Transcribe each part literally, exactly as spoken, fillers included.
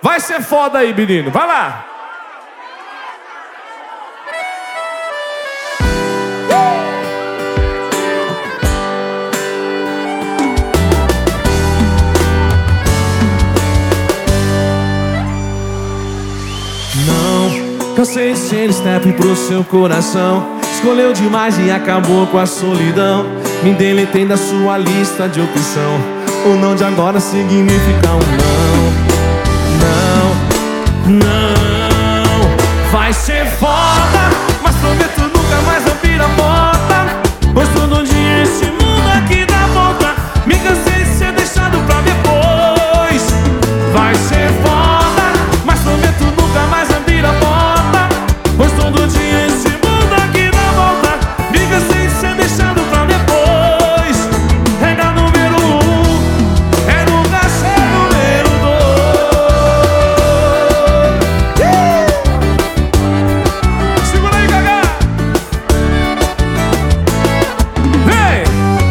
Vai ser foda aí, menino. Vai lá. Não, cansei de ser step pro seu coração. Escolheu demais e acabou com a solidão. Me deletei da sua lista de opção. O não de agora significa um não. Não, não. Vai ser foda, mas prometo nunca mais abrir a porta. Pois todo dia esse mundo aqui dá volta. Me cansei de ser deixado pra depois. Vai ser foda, mas prometo nunca mais abrir a porta. Pois todo dia esse mundo aqui dá volta. Me cansei de ser deixado pra depois. Regra número um é nunca ser número dois. Segura aí, Gagá. Vem!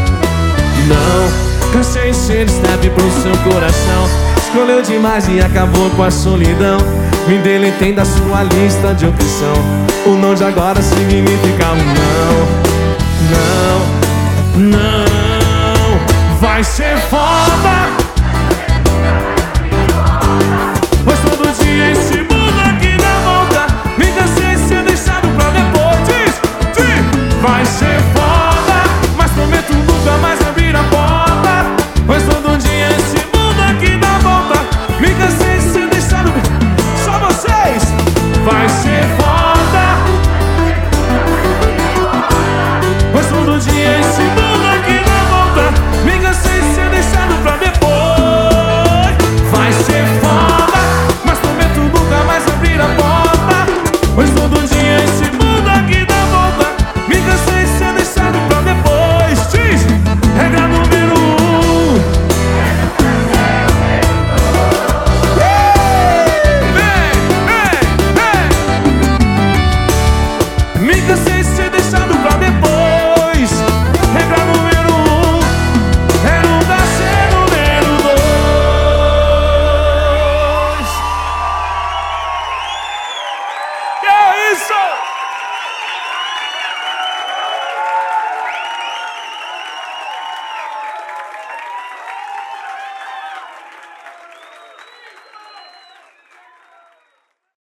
Não, cansei de ser step pro seu coração. Escolheu demais e acabou com a solidão. Me deletei da sua lista de opção. O não de agora significa um não. Não, não. Vai ser foda,